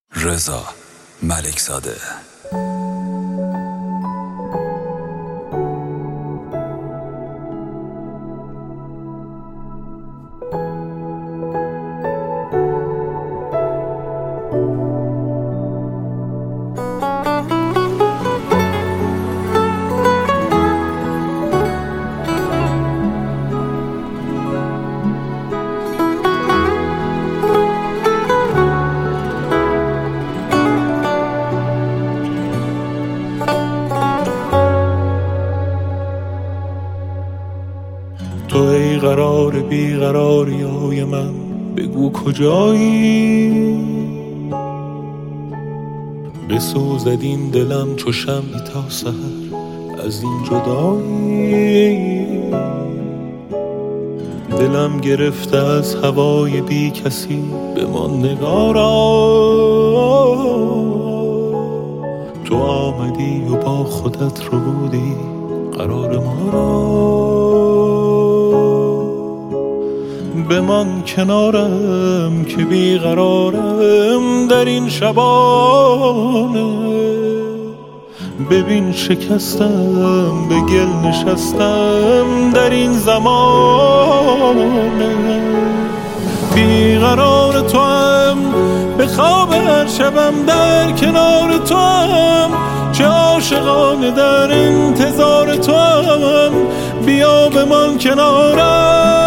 رضا ملکزاده. تو ای قرار بیقراریای من، بگو کجایی؟ بسوزد این دلم چو شمعی تا سحر از این جدایی. دلم گرفته از هوای بی کسی، بمان نگارا. تو آمدی و با خودت رو بودی قرار ما را. بمان کنارم که بیقرارم در این شبانه. ببین شکستم، به گل نشستم در این زمانه. بیقرار تو هم، به خواب هر شبم در کنار تو هم. چه عاشقانه در انتظار تو هم، بیا بمان کنارم.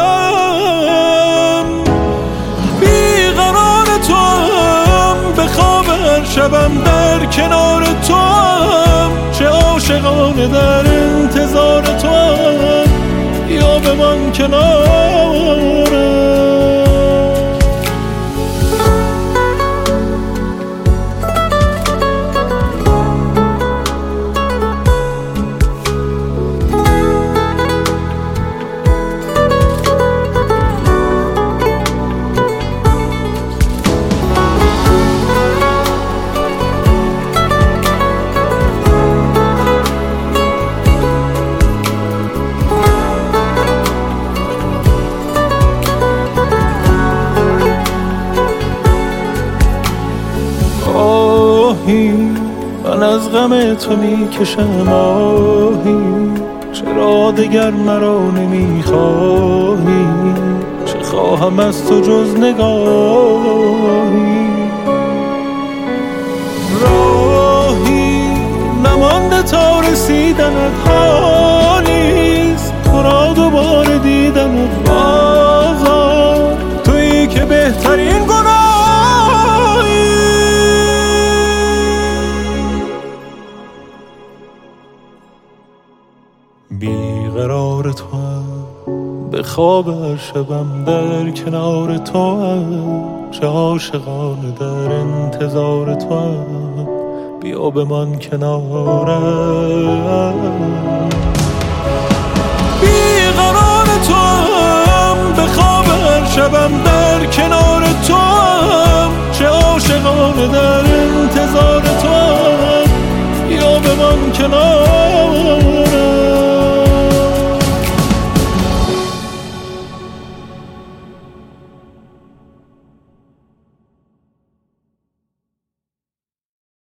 به خواب هر شبم در کنار تو هم، چه عاشقانه در انتظار تو هم، یا بمان کنارم. من از غم تو میکشم آهی، چرا دگر مرا نمیخواهی؟ چه خواهم از تو جز نگاهی؟ راهی نمانده تا رسیدنت، حالیست تو را دوباره دیدنت. بازار تویی که بهترین گناهی. بیقرار تو هم، به خواب هر شبم در کنار تو هم. چه عاشقانه در انتظار تو هم، بیا بمان کنارم.